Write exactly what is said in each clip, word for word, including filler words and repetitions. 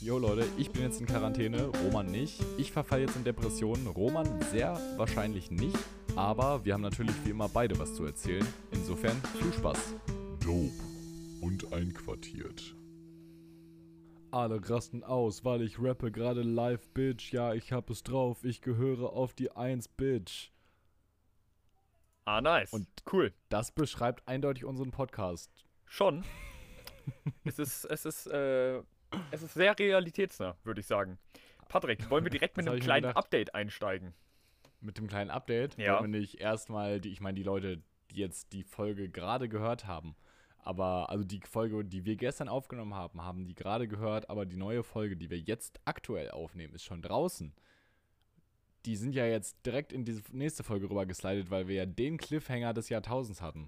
Jo Leute, ich bin jetzt in Quarantäne, Roman nicht. Ich verfalle jetzt in Depressionen, Roman sehr wahrscheinlich nicht. Aber wir haben natürlich wie immer beide was zu erzählen. Insofern viel Spaß. Dope und einquartiert. Alle rasten aus, weil ich rappe gerade live, Bitch. Ja, ich hab es drauf, ich gehöre auf die Eins, Bitch. Ah, nice. Und cool. Das beschreibt eindeutig unseren Podcast. Schon. es ist, es ist, äh, es ist sehr realitätsnah, würde ich sagen. Patrick, wollen wir direkt mit Das hab einem ich mir kleinen gedacht. Update einsteigen? Mit dem kleinen Update Ja. wollen wir nicht erstmal, die, ich meine, die Leute, die jetzt die Folge gerade gehört haben, aber, also die Folge, die wir gestern aufgenommen haben, haben die gerade gehört, aber die neue Folge, die wir jetzt aktuell aufnehmen, ist schon draußen. Die sind ja jetzt direkt in diese nächste Folge rüber geslidet, weil wir ja den Cliffhanger des Jahrtausends hatten.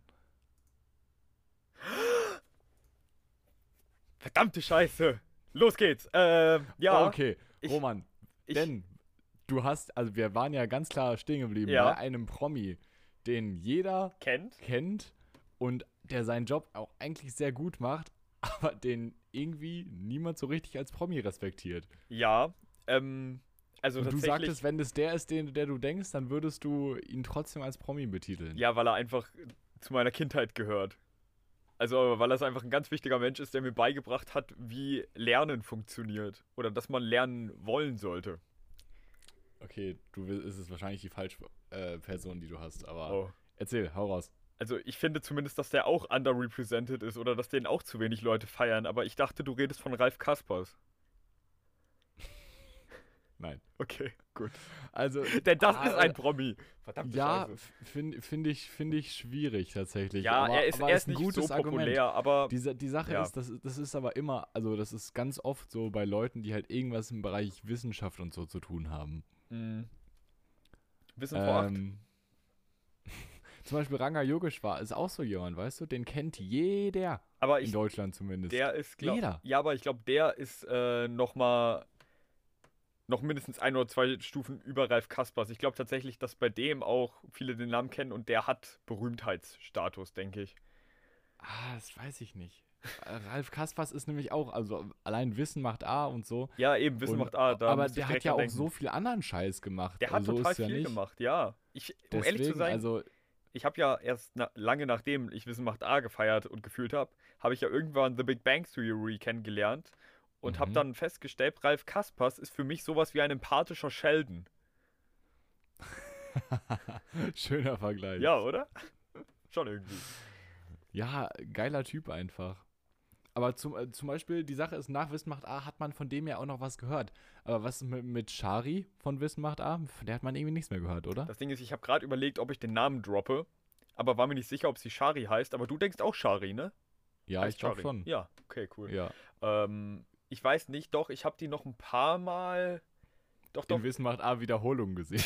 Verdammte Scheiße. Los geht's. Äh, ja. Okay, ich- Roman, ich- denn du hast, also wir waren ja ganz klar stehen geblieben Ja. bei einem Promi, den jeder Kennt? kennt und der seinen Job auch eigentlich sehr gut macht, aber den irgendwie niemand so richtig als Promi respektiert. Ja. Ähm, also Und du tatsächlich. sagtest, wenn es der ist, den, der du denkst, dann würdest du ihn trotzdem als Promi betiteln. Ja, weil er einfach zu meiner Kindheit gehört. Also, weil er einfach ein ganz wichtiger Mensch ist, der mir beigebracht hat, wie Lernen funktioniert. Oder dass man lernen wollen sollte. Okay, du will- es ist wahrscheinlich die falsche äh, Person, die du hast, aber Oh. erzähl, hau raus. Also, ich finde zumindest, dass der auch underrepresented ist oder dass den auch zu wenig Leute feiern. Aber ich dachte, du redest von Ralf Kaspers. Nein. Okay, gut. Also, Denn das ah, ist ein Promi. Verdammte ja, Scheiße. finde find ich, find ich schwierig tatsächlich. Ja, aber, er ist, aber er ist ist ein nicht gutes so Argument. populär, aber Die, Sa- die Sache Ja. ist, das, das ist aber immer, also das ist ganz oft so bei Leuten, die halt irgendwas im Bereich Wissenschaft und so zu tun haben. mh, Wissen vor acht. Ähm, zum Beispiel Ranga Yogeshwar ist auch so jemand, weißt du, den kennt jeder, Aber in ich, Deutschland zumindest. der ist, glaub, Jeder. ja, aber ich glaube, der ist äh, noch mal noch mindestens ein oder zwei Stufen über Ralf Kaspers. Ich glaube tatsächlich, dass bei dem auch viele den Namen kennen und der hat Berühmtheitsstatus, denke ich. Ah, das weiß ich nicht. Äh, Ralf Kaspers ist nämlich auch, also allein Wissen macht A und so. Ja, eben, Wissen Und- macht A. Da aber musste ich der hat direkt ja dran auch denken. so viel anderen Scheiß gemacht. Der hat also so total ist ja viel nicht. gemacht, ja. Ich, um Deswegen, ehrlich zu sein, also ich habe ja erst na, lange nachdem ich Wissen macht A gefeiert und gefühlt habe, habe ich ja irgendwann The Big Bang Theory kennengelernt und habe Mhm. dann festgestellt, Ralf Kaspers ist für mich sowas wie ein empathischer Sheldon. schöner Vergleich. Ja, oder? Schon irgendwie. Ja, geiler Typ einfach. Aber zum, äh, zum Beispiel, die Sache ist, nach Wissen macht A hat man von dem ja auch noch was gehört. Aber was ist mit, mit Shari von Wissen macht A? Von der hat man irgendwie nichts mehr gehört, oder? Das Ding ist, ich habe gerade überlegt, ob ich den Namen droppe, aber war mir nicht sicher, ob sie Shari heißt. Aber du denkst auch Shari, ne? ja, Heißt ich glaube Shari. schon. Ja, okay, cool. Ja. Ähm, ich weiß nicht, doch, ich habe die noch ein paar Mal. Doch, doch. In Wissen macht A Wiederholung gesehen.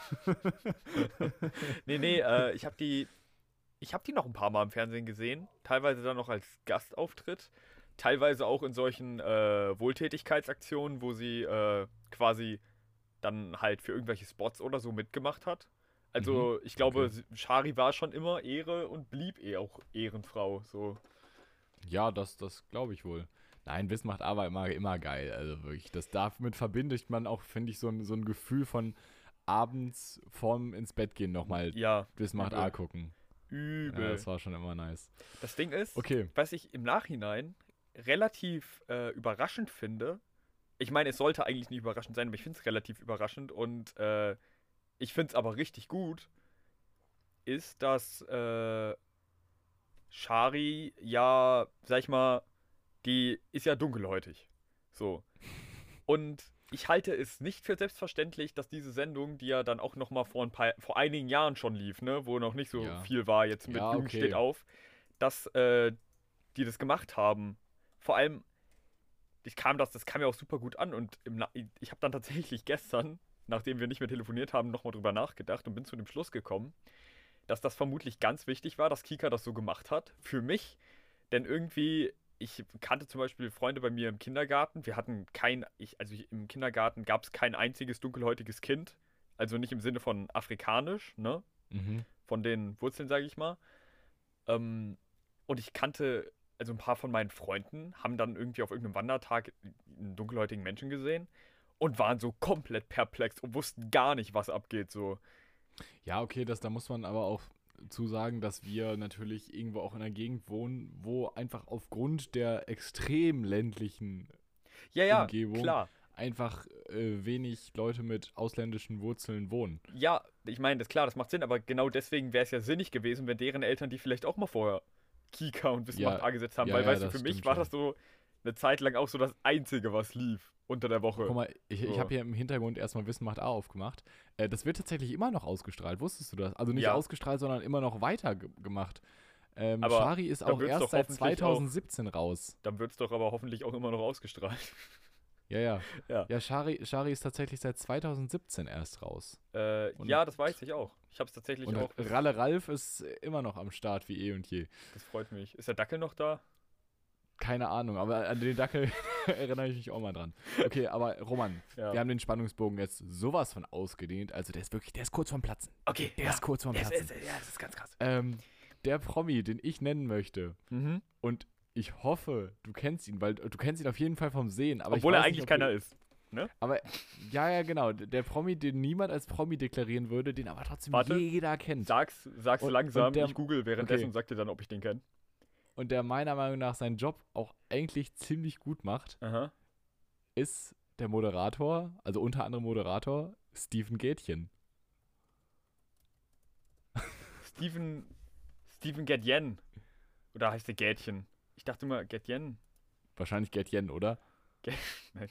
Nee, nee, äh, ich habe die. Ich habe die noch ein paar Mal im Fernsehen gesehen. Teilweise dann noch als Gastauftritt. Teilweise auch in solchen äh, Wohltätigkeitsaktionen, wo sie äh, quasi dann halt für irgendwelche Spots oder so mitgemacht hat. Also ich glaube, okay. sie- Shari war schon immer Ehre und blieb eh auch Ehrenfrau. So. Ja, das, das glaube ich wohl. Nein, Wissen macht A war immer, immer geil. Also wirklich, das damit verbindet man auch, finde ich, so ein, so ein Gefühl von abends vorm ins Bett gehen nochmal Ja, Wissen macht übel. A gucken. Ja, übel. das war schon immer nice. Das Ding ist, Okay. was ich im Nachhinein relativ äh, überraschend finde, ich meine, es sollte eigentlich nicht überraschend sein, aber ich finde es relativ überraschend und äh, ich finde es aber richtig gut, ist, dass äh, Shari ja, sag ich mal, die ist ja dunkelhäutig. So. Und ich halte es nicht für selbstverständlich, dass diese Sendung, die ja dann auch noch mal vor ein paar, vor einigen Jahren schon lief, ne, wo noch nicht so Ja. viel war, jetzt mit Ja, Jugend okay. steht auf, dass äh, die das gemacht haben. Vor allem, ich kam das, das kam ja auch super gut an und im Na ich habe dann tatsächlich gestern, nachdem wir nicht mehr telefoniert haben, nochmal drüber nachgedacht und bin zu dem Schluss gekommen, dass das vermutlich ganz wichtig war, dass Kika das so gemacht hat. Für mich, denn irgendwie, ich kannte zum Beispiel Freunde bei mir im Kindergarten. Wir hatten kein, ich, also ich, im Kindergarten gab es kein einziges dunkelhäutiges Kind. Also nicht im Sinne von afrikanisch, ne? Mhm. Von den Wurzeln, sage ich mal. Ähm, und ich kannte, also ein paar von meinen Freunden haben dann irgendwie auf irgendeinem Wandertag einen dunkelhäutigen Menschen gesehen und waren so komplett perplex und wussten gar nicht, was abgeht. So. Ja, okay, das, da muss man aber auch zu sagen, dass wir natürlich irgendwo auch in einer Gegend wohnen, wo einfach aufgrund der extrem ländlichen Ja, ja, Umgebung klar. einfach äh, wenig Leute mit ausländischen Wurzeln wohnen. Ja, ich meine, das klar, das macht Sinn, aber genau deswegen wäre es ja sinnig gewesen, wenn deren Eltern die vielleicht auch mal vorher Kika und Wissenmacht Ja, angesetzt haben. ja, Weil, ja, weißt du, das für mich stimmt war schon. das so eine Zeit lang auch so das Einzige, was lief unter der Woche. Guck mal, ich, ich So. habe hier im Hintergrund erstmal Wissen macht A aufgemacht. Äh, das wird tatsächlich immer noch ausgestrahlt, wusstest du das? Also nicht Ja. ausgestrahlt, sondern immer noch weiter ge gemacht. Ähm, Aber Shari ist da auch wird's erst doch seit hoffentlich auch- zweitausendsiebzehn raus. Dann wird es doch aber hoffentlich auch immer noch ausgestrahlt. Ja, ja. Ja. Ja, Shari, Shari ist tatsächlich seit zweitausendsiebzehn erst raus. Äh, Und- ja, das weiß ich auch. Ich habe es tatsächlich Und auch. Ralle Ralf ist immer noch am Start wie eh und je. Das freut mich. Ist der Dackel noch da? Keine Ahnung, aber an den Dackel erinnere ich mich auch mal dran. Okay, aber Roman, Ja. wir haben den Spannungsbogen jetzt sowas von ausgedehnt. Also der ist wirklich, der ist kurz vorm Platzen. Okay, Der ist kurz vorm Es Platzen. ist, ja, das ist ganz krass. Ähm, der Promi, den ich nennen möchte, Mhm. und ich hoffe, du kennst ihn, weil du kennst ihn auf jeden Fall vom Sehen. Aber Obwohl ich er weiß eigentlich nicht, ob keiner du, ist. Aber, ja, ja, genau. Der Promi, den niemand als Promi deklarieren würde, den aber trotzdem Warte. jeder kennt. Sag's, sag's Und- langsam, und der- ich google währenddessen okay. und sag dir dann, ob ich den kenne. Und der meiner Meinung nach seinen Job auch eigentlich ziemlich gut macht, Aha. ist der Moderator, also unter anderem Moderator, Steven Gätchen. Steven. Steven Gätjen. Oder heißt der Gätchen? Ich dachte immer Gätjen. Wahrscheinlich Gätchen, oder? Nein.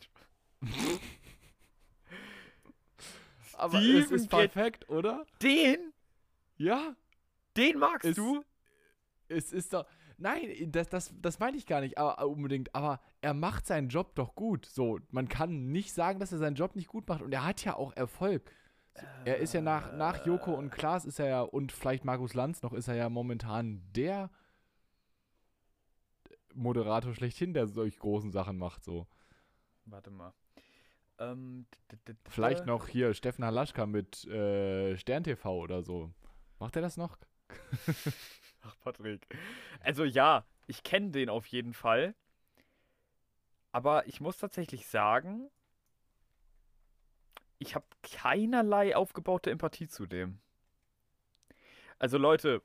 Aber es Steven ist Gät- perfekt, oder? Den? Ja, Den magst Ist- du? es ist doch. Nein, das, das, das meine ich gar nicht aber, unbedingt, aber er macht seinen Job doch gut. So, man kann nicht sagen, dass er seinen Job nicht gut macht und er hat ja auch Erfolg. So, er ist ja nach, nach Joko und Klaas ist er ja, und vielleicht Markus Lanz noch, ist er ja momentan der Moderator schlechthin, der solch großen Sachen macht. So. Warte mal. Ähm, d- d- d- Vielleicht d- noch hier Steffen Halaschka mit äh, Stern T V oder so. Macht er das noch? Ach, Patrick. Also ja, ich kenne den auf jeden Fall. Aber ich muss tatsächlich sagen, ich habe keinerlei aufgebaute Empathie zu dem. Also Leute,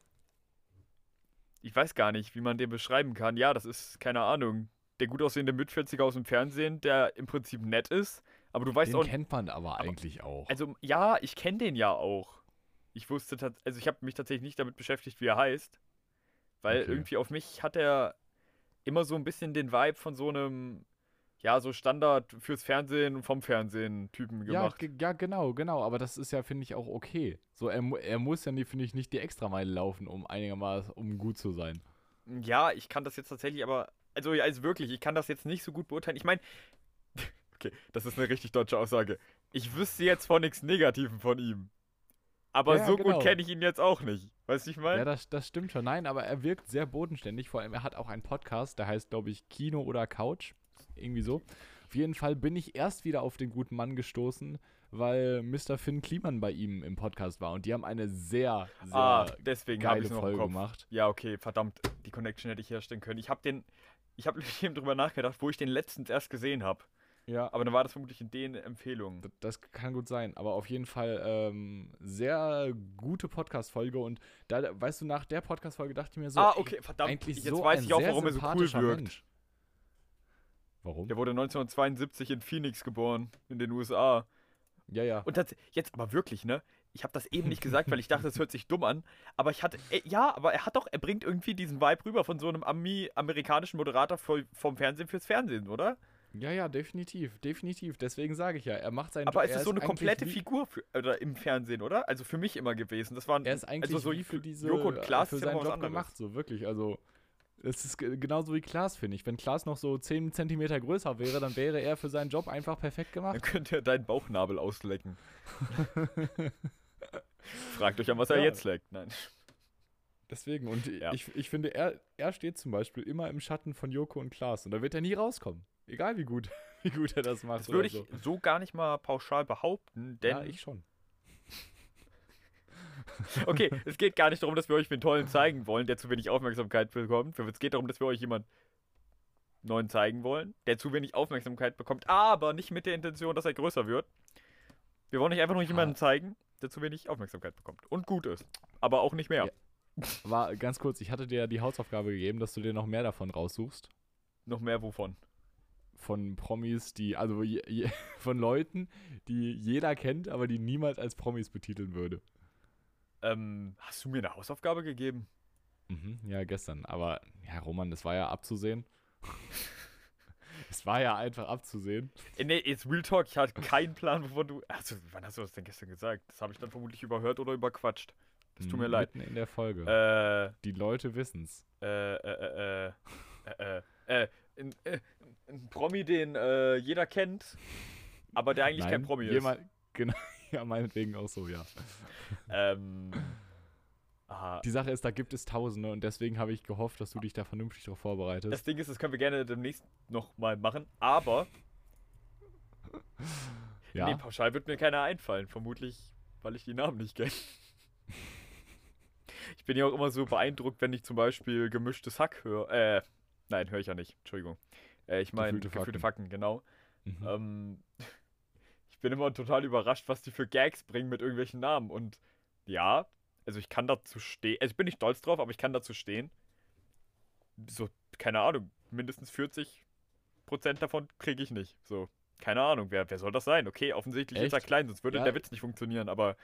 ich weiß gar nicht, wie man den beschreiben kann. Ja, das ist, keine Ahnung, der gut aussehende Mitvierziger aus dem Fernsehen, der im Prinzip nett ist. Aber du weißt Den auch, kennt man aber eigentlich auch. also ja, ich kenne den ja auch. Ich wusste tats- also ich habe mich tatsächlich nicht damit beschäftigt, wie er heißt. Weil Okay. irgendwie auf mich hat er immer so ein bisschen den Vibe von so einem, ja, so Standard fürs Fernsehen und vom Fernsehen Typen Ja, gemacht. ge- ja, genau, genau. Aber das ist ja, finde ich, auch okay. So, er, mu- er muss ja, nie- finde ich, nicht die Extrameile laufen, um einigermaßen, um gut zu sein. Ja, ich kann das jetzt tatsächlich aber, also, ja, also wirklich, ich kann das jetzt nicht so gut beurteilen. Ich meine, okay, das ist eine richtig deutsche Aussage. Ich wüsste jetzt von nichts Negativen von ihm. Aber Ja, ja, so genau. gut kenne ich ihn jetzt auch nicht. Weißt du, ich meine? Ja, das, das stimmt schon. Nein, aber er wirkt sehr bodenständig. Vor allem, er hat auch einen Podcast, der heißt, glaube ich, Kino oder Couch. Irgendwie so. Auf jeden Fall bin ich erst wieder auf den guten Mann gestoßen, weil Mister Finn Kliman bei ihm im Podcast war. Und die haben eine sehr, sehr ah, deswegen habe geile ich es noch im Folge Kopf. gemacht. Ja, okay, verdammt, die Connection hätte ich herstellen können. Ich habe den, ich habe eben drüber nachgedacht, wo ich den letztens erst gesehen habe. Ja, Aber dann war das vermutlich in den Empfehlungen. D- Das kann gut sein, aber auf jeden Fall ähm, sehr gute Podcast-Folge und da, weißt du, nach der Podcast-Folge dachte ich mir so, ah, ey, okay, verdammt, eigentlich jetzt so weiß ein ich auch, sehr warum er so cool sympathischer wirkt. Mensch. Warum? Der wurde neunzehnhundertzweiundsiebzig in Phoenix geboren, in den U S A. Ja, ja. Und das, jetzt aber wirklich, ne? Ich habe das eben nicht gesagt, weil ich dachte, das hört sich dumm an. Aber ich hatte, äh, ja, aber er hat doch, er bringt irgendwie diesen Vibe rüber von so einem Ami amerikanischen Moderator voll- vom Fernsehen fürs Fernsehen, oder? Ja, ja, definitiv, definitiv. Deswegen sage ich ja, er macht seinen Aber Job. es er ist so eine eigentlich komplette wie, Figur für, oder im Fernsehen, oder? Also für mich immer gewesen. Das waren, Er ist eigentlich also so wie für diese, Joko und Klaas für ist ja seinen noch was Job anderes. gemacht, so wirklich. Also, es ist ge- genauso wie Klaas, finde ich. Wenn Klaas noch so zehn Zentimeter größer wäre, dann wäre er für seinen Job einfach perfekt Dann gemacht. könnt ihr deinen Bauchnabel auslecken. Fragt euch an, was er Ja. jetzt leckt. Nein. Deswegen, und Ja. ich, ich finde, er, er steht zum Beispiel immer im Schatten von Joko und Klaas und da wird er nie rauskommen. Egal wie gut, wie gut er das macht. Das würde oder ich so. so gar nicht mal pauschal behaupten, denn Ja, ich schon. okay, es geht gar nicht darum, dass wir euch den Tollen zeigen wollen, der zu wenig Aufmerksamkeit bekommt. Es geht darum, dass wir euch jemand neuen zeigen wollen, der zu wenig Aufmerksamkeit bekommt, aber nicht mit der Intention, dass er größer wird. Wir wollen nicht einfach nur jemanden zeigen, der zu wenig Aufmerksamkeit bekommt und gut ist, aber auch nicht mehr. Ja. War ganz kurz, ich hatte dir die Hausaufgabe gegeben, dass du dir noch mehr davon raussuchst. Noch mehr wovon? Von Promis, die, also je, je, von Leuten, die jeder kennt, aber die niemals als Promis betiteln würde. Ähm, hast du mir eine Hausaufgabe gegeben? Mhm, ja, gestern. Aber, ja, Roman, das war ja abzusehen. Es war ja einfach abzusehen. Äh, nee, jetzt Real Talk, ich hatte keinen Plan, wovon du... Also, wann hast du das denn gestern gesagt? Das habe ich dann vermutlich überhört oder überquatscht. Das tut mir Mhm, leid. Mitten in der Folge. Äh, Die Leute wissen's. äh, äh, äh, äh, äh, äh, ein, äh, ein Promi, den äh, jeder kennt, aber der eigentlich Nein, kein Promi jemand, genau, ja, meinetwegen auch so, ja. ist. Ähm, aha. Die Sache ist, da gibt es Tausende und deswegen habe ich gehofft, dass du dich da vernünftig darauf vorbereitest. Das Ding ist, das können wir gerne demnächst nochmal machen, aber Ja, nee, pauschal wird mir keiner einfallen, vermutlich, weil ich die Namen nicht kenne. Ich bin ja auch immer so beeindruckt, wenn ich zum Beispiel gemischtes Hack höre. Äh, nein, höre ich ja nicht. Entschuldigung. Äh, ich meine, Gefühlte gefühlte Fakten. Fakten, genau. mhm. Ähm, ich bin immer total überrascht, was die für Gags bringen mit irgendwelchen Namen. Und ja, also ich kann dazu stehen. Also ich bin nicht stolz drauf, aber ich kann dazu stehen. So, keine Ahnung, mindestens vierzig Prozent davon kriege ich nicht. So, keine Ahnung, wer, wer soll das sein? Okay, offensichtlich ist er Echt? klein, sonst würde Ja. der Witz nicht funktionieren, aber.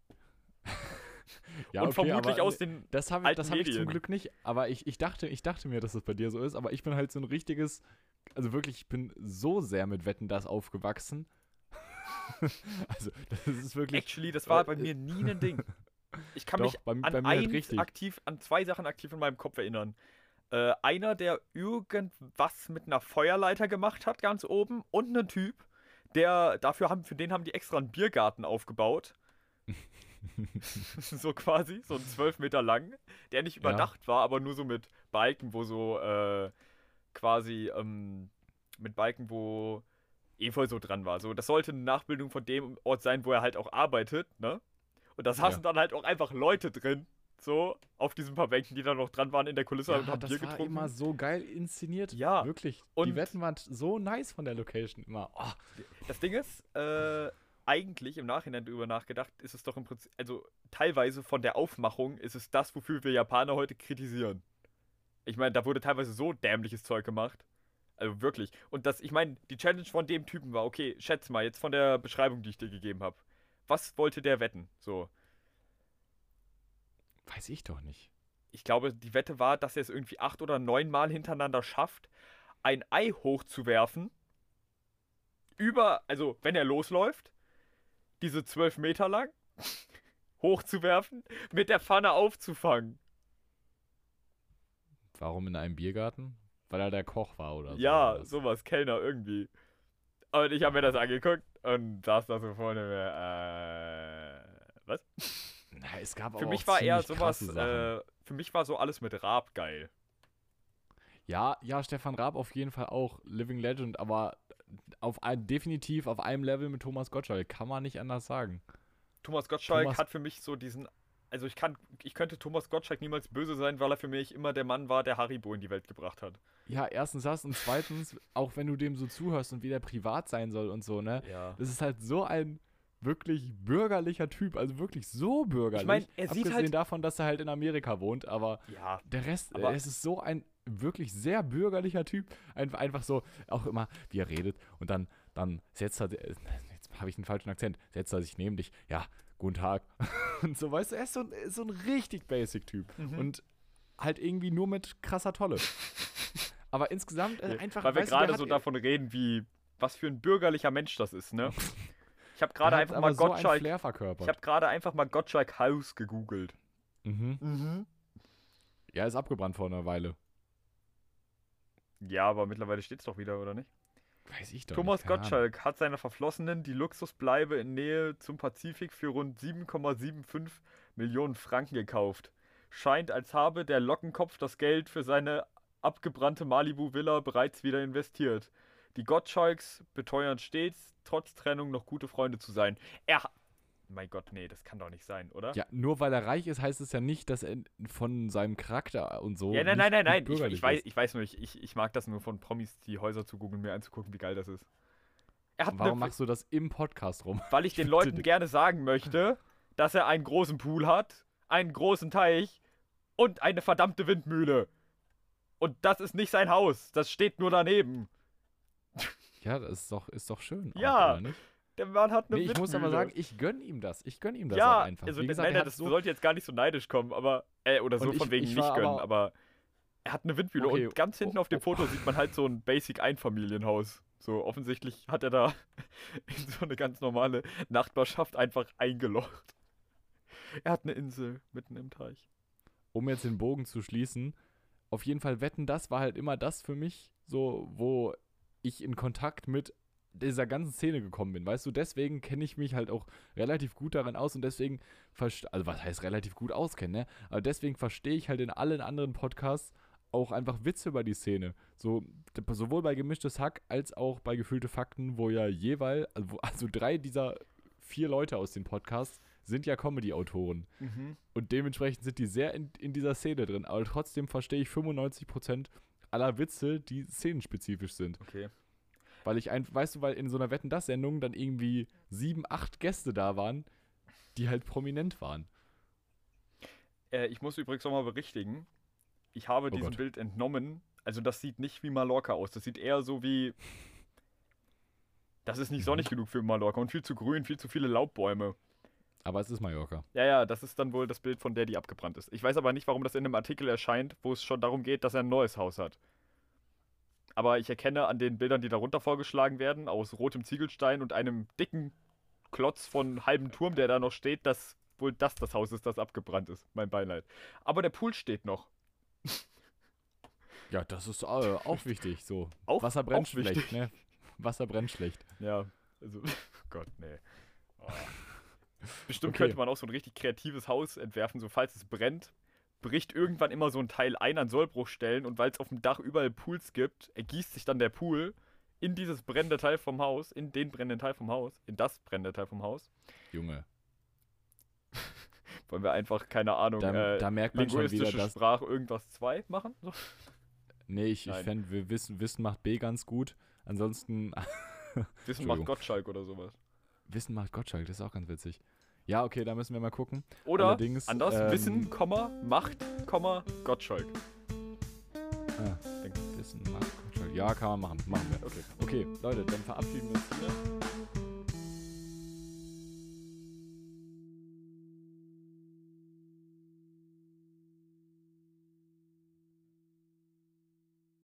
Ja, und okay, vermutlich aber aus den. Das habe ich, alten das hab ich zum Medien. Glück nicht, aber ich, ich, dachte, ich dachte mir, dass das bei dir so ist, aber ich bin halt so ein richtiges, also wirklich, ich bin so sehr mit Wetten, das aufgewachsen. Also, das ist wirklich, Actually, das war äh, bei mir nie ein Ding. Ich kann Doch, mich bei- an bei mir halt eins richtig. aktiv, an zwei Sachen aktiv in meinem Kopf erinnern. Äh, einer, der irgendwas mit einer Feuerleiter gemacht hat, ganz oben, und ein Typ, der, dafür haben, für den haben die extra einen Biergarten aufgebaut. So quasi, so ein zwölf Meter lang, der nicht überdacht war, aber nur so mit Balken, wo so, äh, quasi, ähm, mit Balken, wo Efeu so dran war. So, das sollte eine Nachbildung von dem Ort sein, wo er halt auch arbeitet, ne? Und da saßen dann halt auch einfach Leute drin, so, auf diesen paar Bänken, die da noch dran waren in der Kulisse und ja, haben das Bier war getrunken. immer so geil inszeniert. Ja, Wirklich. Die und- Wetten waren so nice von der Location immer. Oh, Das Ding ist, äh, eigentlich im Nachhinein drüber nachgedacht, ist es doch im Prinzip, also teilweise von der Aufmachung ist es das, wofür wir Japaner heute kritisieren. Ich meine, da wurde teilweise so dämliches Zeug gemacht. Also wirklich. Und das, ich meine, die Challenge von dem Typen war, okay, schätz mal, jetzt von der Beschreibung, die ich dir gegeben habe. Was wollte der wetten? So. weiß ich doch nicht. Ich glaube, die Wette war, dass er es irgendwie acht oder neun Mal hintereinander schafft, ein Ei hochzuwerfen. Über, also wenn er losläuft, diese zwölf Meter lang hochzuwerfen, mit der Pfanne aufzufangen. Warum in einem Biergarten? Weil er der Koch war oder so. Ja, oder was? sowas, Kellner irgendwie. Und ich habe mir das angeguckt und saß da so vorne mir, äh, was? Na, es gab Für aber mich auch war eher ziemlich sowas, krasse Sachen. äh, für mich war so alles mit Raab geil. Ja, ja, Stefan Raab auf jeden Fall auch Living Legend, aber auf ein, definitiv auf einem Level mit Thomas Gottschalk, kann man nicht anders sagen. Thomas Gottschalk Thomas- hat für mich so diesen, also ich kann, ich könnte Thomas Gottschalk niemals böse sein, weil er für mich immer der Mann war, der Haribo in die Welt gebracht hat. Ja, erstens das und zweitens, auch wenn du dem so zuhörst und wie der privat sein soll und so, ne? Ja. Das ist halt so ein wirklich bürgerlicher Typ, also wirklich so bürgerlich. Ich mein, er sieht Abgesehen halt- davon, dass er halt in Amerika wohnt, aber Ja. der Rest, Aber- äh, es ist so ein wirklich sehr bürgerlicher Typ. Ein, einfach so, auch immer, wie er redet und dann, dann setzt er, äh, jetzt habe ich einen falschen Akzent, setzt er sich neben dich, ja, guten Tag. Und so, weißt du, er ist so ein, ist so ein richtig Basic-Typ. Mhm. Und halt irgendwie nur mit krasser Tolle. Aber insgesamt äh, einfach, Weil wir weißt du, der gerade hat- so davon reden, wie, was für ein bürgerlicher Mensch das ist, ne? Ich habe der gerade hat einfach aber mal so einen Gottschalk, Flair verkörpert. ich habe gerade einfach mal Gottschalk Haus gegoogelt. mhm. Mhm. Ja, ist abgebrannt vor einer Weile. Ja, aber mittlerweile steht's doch wieder, oder nicht? Weiß ich doch Thomas nicht. keine Ahnung. Gottschalk hat seiner Verflossenen die Luxusbleibe in Nähe zum Pazifik für rund sieben Komma fünfundsiebzig Millionen Franken gekauft. Scheint, als habe der Lockenkopf das Geld für seine abgebrannte Malibu-Villa bereits wieder investiert. Die Gottschalks beteuern stets, trotz Trennung noch gute Freunde zu sein. Er, mein Gott, nee, das kann doch nicht sein, oder? Ja, nur weil er reich ist, heißt es ja nicht, dass er von seinem Charakter und so. Ja, nein, nicht nein, nein, nein. gut Ich, bürgerlich ich, weiß, ist. ich weiß nur, ich, ich, ich mag das nur von Promis, die Häuser zu googeln, mir anzugucken, wie geil das ist. Er hat Warum eine, machst du das im Podcast rum? weil ich den bitte Leuten dich. gerne sagen möchte, dass er einen großen Pool hat, einen großen Teich und eine verdammte Windmühle. Und das ist nicht sein Haus, das steht nur daneben. Ja, das ist doch, ist doch schön. Ja, auch, oder nicht? Der Mann hat eine Nee, ich Windmühle. muss aber sagen, ich gönn ihm das. Ich gönn ihm das ja, auch einfach. also Wie gesagt, nein, er nein, hat das so, sollte jetzt gar nicht so neidisch kommen, aber, äh, oder so Und von ich- wegen ich nicht war gönnen, aber- aber er hat eine Windmühle Okay, und ganz hinten auf dem oh, oh. Foto sieht man halt so ein Basic-Einfamilienhaus. So, offensichtlich hat er da in so eine ganz normale Nachbarschaft einfach eingelocht. Er hat eine Insel mitten im Teich. um jetzt den Bogen zu schließen, auf jeden Fall Wetten, das war halt immer das für mich, so, wo ich in Kontakt mit dieser ganzen Szene gekommen bin. Weißt du, deswegen kenne ich mich halt auch relativ gut darin aus und deswegen, verste- also was heißt relativ gut auskennen, ne? Aber deswegen verstehe ich halt in allen anderen Podcasts auch einfach Witze über die Szene. So, d- sowohl bei Gemischtes Hack als auch bei Gefühlte Fakten, wo ja jeweils, also, wo- also drei dieser vier Leute aus dem Podcast sind ja Comedy-Autoren. Mhm. Und dementsprechend sind die sehr in, in dieser Szene drin. Aber trotzdem verstehe ich fünfundneunzig Prozent aller Witze, die szenenspezifisch sind. Okay. Weil ich einfach, weißt du, weil in so einer Wetten-das-Sendung dann irgendwie sieben, acht Gäste da waren, die halt prominent waren. Äh, ich muss übrigens nochmal berichtigen, ich habe Oh diesem Gott. Bild entnommen, also das sieht nicht wie Mallorca aus, das sieht eher so wie, das ist nicht Mhm. sonnig genug für Mallorca und viel zu grün, viel zu viele Laubbäume. Aber es ist Mallorca. Ja, ja, das ist dann wohl das Bild von der, die abgebrannt ist. Ich weiß aber nicht, warum das in einem Artikel erscheint, wo es schon darum geht, dass er ein neues Haus hat. Aber ich erkenne an den Bildern, die darunter vorgeschlagen werden, aus rotem Ziegelstein und einem dicken Klotz von halbem Turm, der da noch steht, dass wohl das das Haus ist, das abgebrannt ist. Mein Beileid. Aber der Pool steht noch. Ja, das ist äh, auch wichtig. So. Auch- Wasser brennt auch wichtig. schlecht, ne? Wasser brennt schlecht. Ja, also, Gott, nee. Oh. Bestimmt Okay. könnte man auch so ein richtig kreatives Haus entwerfen, so falls es brennt, bricht irgendwann immer so ein Teil ein an Sollbruchstellen und weil es auf dem Dach überall Pools gibt, ergießt sich dann der Pool in dieses brennende Teil vom Haus, in den brennenden Teil vom Haus, in das brennende Teil vom Haus. Junge. Wollen wir einfach, keine Ahnung, Da, äh, da merkt man schon wieder, linguistische dass. Sprache irgendwas zwei machen? So? Nee, ich, ich Nein. fände, wir wissen, Wissen macht B ganz gut. Ansonsten. Wissen macht Entschuldigung. Gottschalk oder sowas. Wissen macht Gottschalk, das ist auch ganz witzig. Ja, okay, da müssen wir mal gucken. Oder Allerdings, anders, ähm, Wissen, Komma, Macht, Komma, Gottschalk. Ah, Denk- Wissen macht Gottschalk. Ja, kann man machen. Machen wir. Okay. Okay, Leute, dann verabschieden wir uns hier.